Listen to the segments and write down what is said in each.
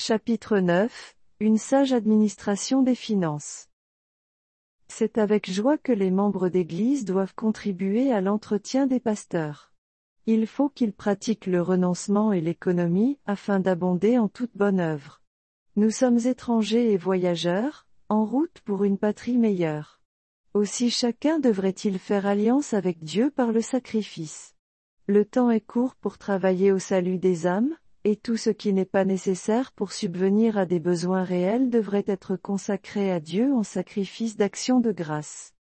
Chapitre 9. Une sage administration des finances. C'est avec joie que les membres d'Église doivent contribuer à l'entretien des pasteurs. Il faut qu'ils pratiquent le renoncement et l'économie afin d'abonder en toute bonne œuvre. Nous sommes étrangers et voyageurs, en route pour une patrie meilleure. Aussi chacun devrait-il faire alliance avec Dieu par le sacrifice. Le temps est court pour travailler au salut des âmes, et tout ce qui n'est pas nécessaire pour subvenir à des besoins réels devrait être consacré à Dieu en sacrifice d'action de grâce.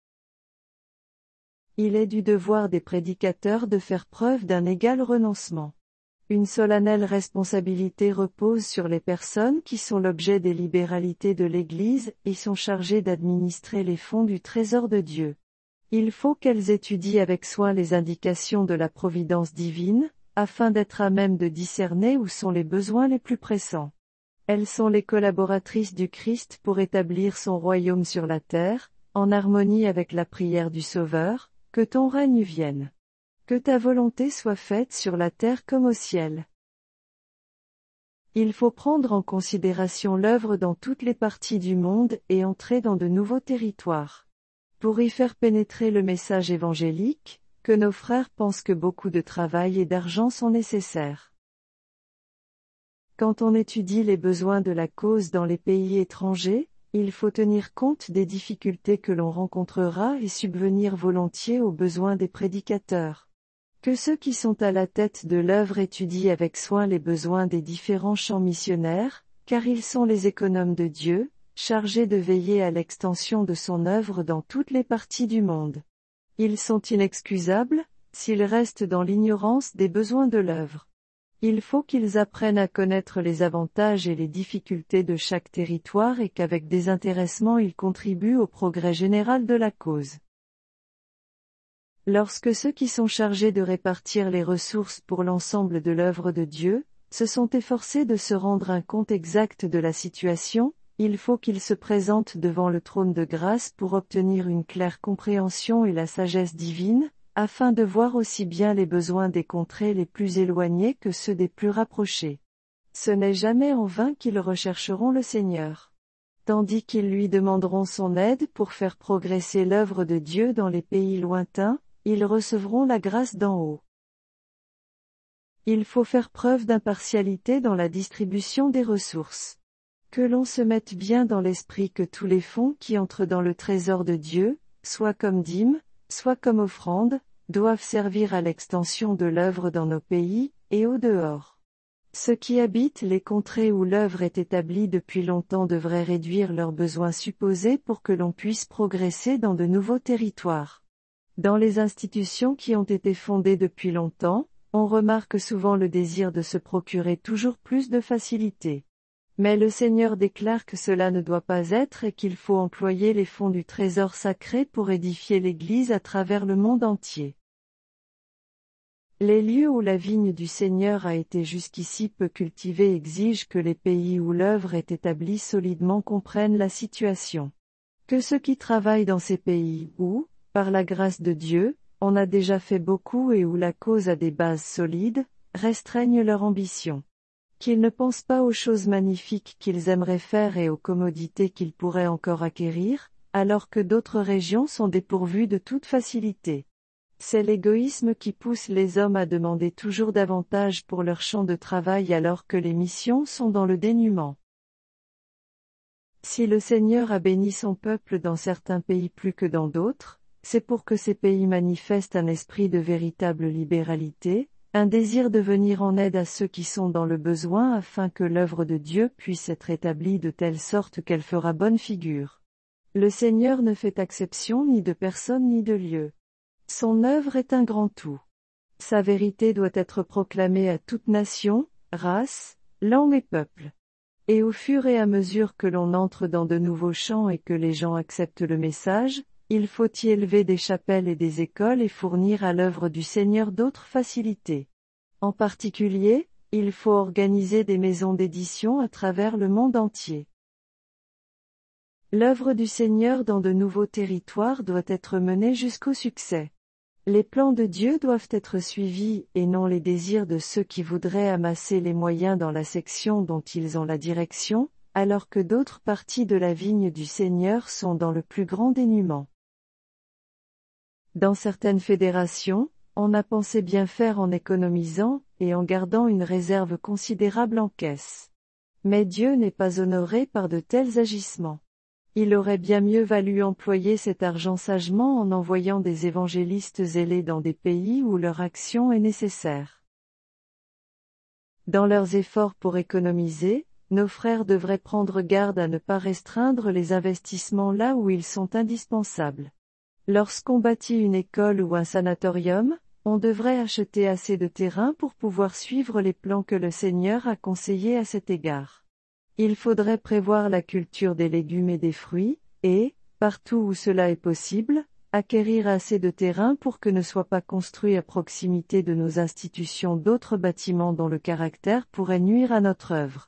Il est du devoir des prédicateurs de faire preuve d'un égal renoncement. Une solennelle responsabilité repose sur les personnes qui sont l'objet des libéralités de l'Église et sont chargées d'administrer les fonds du trésor de Dieu. Il faut qu'elles étudient avec soin les indications de la providence divine, afin d'être à même de discerner où sont les besoins les plus pressants. Elles sont les collaboratrices du Christ pour établir son royaume sur la terre, en harmonie avec la prière du Sauveur, que ton règne vienne. Que ta volonté soit faite sur la terre comme au ciel. Il faut prendre en considération l'œuvre dans toutes les parties du monde et entrer dans de nouveaux territoires. Pour y faire pénétrer le message évangélique, que nos frères pensent que beaucoup de travail et d'argent sont nécessaires. Quand on étudie les besoins de la cause dans les pays étrangers, il faut tenir compte des difficultés que l'on rencontrera et subvenir volontiers aux besoins des prédicateurs. Que ceux qui sont à la tête de l'œuvre étudient avec soin les besoins des différents champs missionnaires, car ils sont les économes de Dieu, chargés de veiller à l'extension de son œuvre dans toutes les parties du monde. Ils sont inexcusables, s'ils restent dans l'ignorance des besoins de l'œuvre. Il faut qu'ils apprennent à connaître les avantages et les difficultés de chaque territoire et qu'avec désintéressement ils contribuent au progrès général de la cause. Lorsque ceux qui sont chargés de répartir les ressources pour l'ensemble de l'œuvre de Dieu, se sont efforcés de se rendre un compte exact de la situation, il faut qu'ils se présentent devant le trône de grâce pour obtenir une claire compréhension et la sagesse divine, afin de voir aussi bien les besoins des contrées les plus éloignées que ceux des plus rapprochés. Ce n'est jamais en vain qu'ils rechercheront le Seigneur. Tandis qu'ils lui demanderont son aide pour faire progresser l'œuvre de Dieu dans les pays lointains, ils recevront la grâce d'en haut. Il faut faire preuve d'impartialité dans la distribution des ressources. Que l'on se mette bien dans l'esprit que tous les fonds qui entrent dans le trésor de Dieu, soit comme dîmes, soit comme offrandes, doivent servir à l'extension de l'œuvre dans nos pays, et au dehors. Ceux qui habitent les contrées où l'œuvre est établie depuis longtemps devraient réduire leurs besoins supposés pour que l'on puisse progresser dans de nouveaux territoires. Dans les institutions qui ont été fondées depuis longtemps, on remarque souvent le désir de se procurer toujours plus de facilité. Mais le Seigneur déclare que cela ne doit pas être et qu'il faut employer les fonds du trésor sacré pour édifier l'Église à travers le monde entier. Les lieux où la vigne du Seigneur a été jusqu'ici peu cultivée exigent que les pays où l'œuvre est établie solidement comprennent la situation. Que ceux qui travaillent dans ces pays où, par la grâce de Dieu, on a déjà fait beaucoup et où la cause a des bases solides, restreignent leur ambition. Qu'ils ne pensent pas aux choses magnifiques qu'ils aimeraient faire et aux commodités qu'ils pourraient encore acquérir, alors que d'autres régions sont dépourvues de toute facilité. C'est l'égoïsme qui pousse les hommes à demander toujours davantage pour leur champ de travail alors que les missions sont dans le dénuement. Si le Seigneur a béni son peuple dans certains pays plus que dans d'autres, c'est pour que ces pays manifestent un esprit de véritable libéralité, un désir de venir en aide à ceux qui sont dans le besoin afin que l'œuvre de Dieu puisse être établie de telle sorte qu'elle fera bonne figure. Le Seigneur ne fait exception ni de personne ni de lieu. Son œuvre est un grand tout. Sa vérité doit être proclamée à toute nation, race, langue et peuple. Et au fur et à mesure que l'on entre dans de nouveaux champs et que les gens acceptent le message, il faut y élever des chapelles et des écoles et fournir à l'œuvre du Seigneur d'autres facilités. En particulier, il faut organiser des maisons d'édition à travers le monde entier. L'œuvre du Seigneur dans de nouveaux territoires doit être menée jusqu'au succès. Les plans de Dieu doivent être suivis et non les désirs de ceux qui voudraient amasser les moyens dans la section dont ils ont la direction, alors que d'autres parties de la vigne du Seigneur sont dans le plus grand dénuement. Dans certaines fédérations, on a pensé bien faire en économisant, et en gardant une réserve considérable en caisse. Mais Dieu n'est pas honoré par de tels agissements. Il aurait bien mieux valu employer cet argent sagement en envoyant des évangélistes zélés dans des pays où leur action est nécessaire. Dans leurs efforts pour économiser, nos frères devraient prendre garde à ne pas restreindre les investissements là où ils sont indispensables. Lorsqu'on bâtit une école ou un sanatorium, on devrait acheter assez de terrain pour pouvoir suivre les plans que le Seigneur a conseillés à cet égard. Il faudrait prévoir la culture des légumes et des fruits, et, partout où cela est possible, acquérir assez de terrain pour que ne soient pas construits à proximité de nos institutions d'autres bâtiments dont le caractère pourrait nuire à notre œuvre.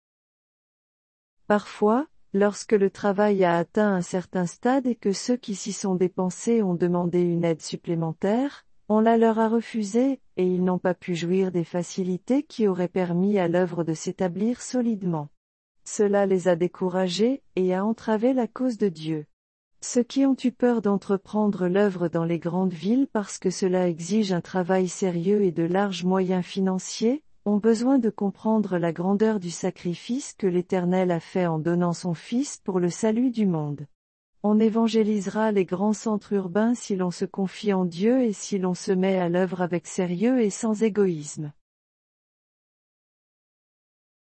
Parfois, lorsque le travail a atteint un certain stade et que ceux qui s'y sont dépensés ont demandé une aide supplémentaire, on la leur a refusée, et ils n'ont pas pu jouir des facilités qui auraient permis à l'œuvre de s'établir solidement. Cela les a découragés, et a entravé la cause de Dieu. Ceux qui ont eu peur d'entreprendre l'œuvre dans les grandes villes parce que cela exige un travail sérieux et de larges moyens financiers, ont besoin de comprendre la grandeur du sacrifice que l'Éternel a fait en donnant son Fils pour le salut du monde. On évangélisera les grands centres urbains si l'on se confie en Dieu et si l'on se met à l'œuvre avec sérieux et sans égoïsme.